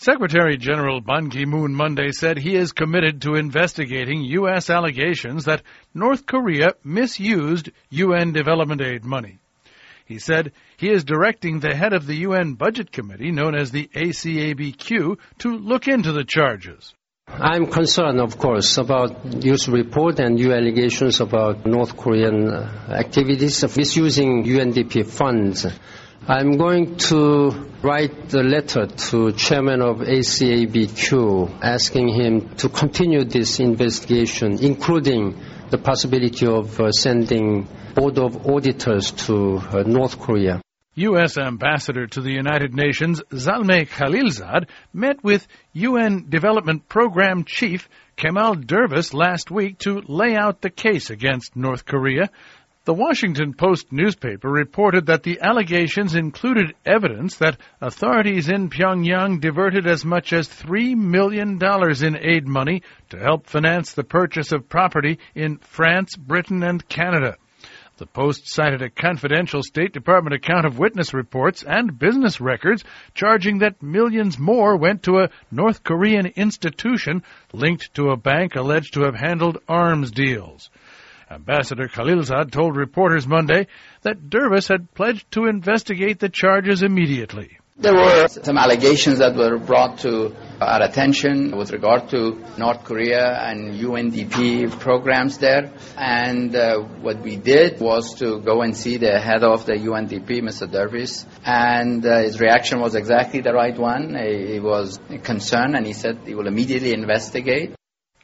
Secretary General Ban Ki-moon Monday said he is committed to investigating U.S. allegations that North Korea misused UN development aid money. He said he is directing the head of the UN Budget Committee, known as the ACABQ, to look into the charges. I'm concerned, of course, about news report and new allegations about North Korean activities of misusing UNDP funds. I'm going to write a letter to chairman of ACABQ asking him to continue this investigation, including the possibility of sending Board of Auditors to North Korea. U.S. Ambassador to the United Nations Zalmay Khalilzad met with UN Development Program Chief Kemal Dervis last week to lay out the case against North Korea. The Washington Post newspaper reported that the allegations included evidence that authorities in Pyongyang diverted as much as $3 million in aid money to help finance the purchase of property in France, Britain, and Canada. The Post cited a confidential State Department account of witness reports and business records charging that millions more went to a North Korean institution linked to a bank alleged to have handled arms deals. Ambassador Khalilzad told reporters Monday that Dervis had pledged to investigate the charges immediately. There were some allegations that were brought to our attention with regard to North Korea and UNDP programs there. And what we did was to go and see the head of the UNDP, Mr. Dervis. And his reaction was exactly the right one. He was concerned and he said he will immediately investigate.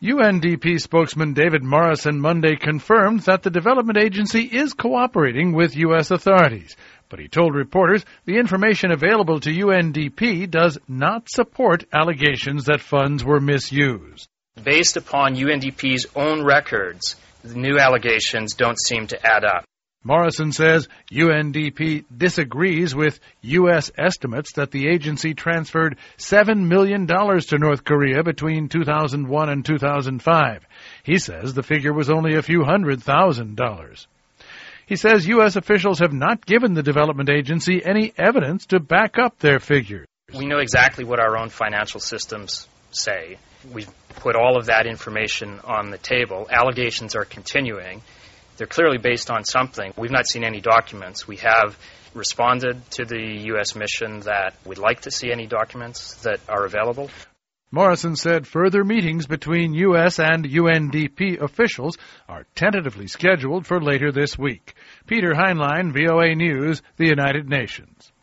UNDP spokesman David Morrison Monday confirmed that the development agency is cooperating with U.S. authorities. But he told reporters the information available to UNDP does not support allegations that funds were misused. Based upon UNDP's own records, the new allegations don't seem to add up. Morrison says UNDP disagrees with U.S. estimates that the agency transferred $7 million to North Korea between 2001 and 2005. He says the figure was only a few $100,000. He says U.S. officials have not given the development agency any evidence to back up their figures. We know exactly what our own financial systems say. We've put all of that information on the table. Allegations are continuing. They're clearly based on something. We've not seen any documents. We have responded to the U.S. mission that we'd like to see any documents that are available. Morrison said further meetings between U.S. and UNDP officials are tentatively scheduled for later this week. Peter Heinlein, VOA News, the United Nations.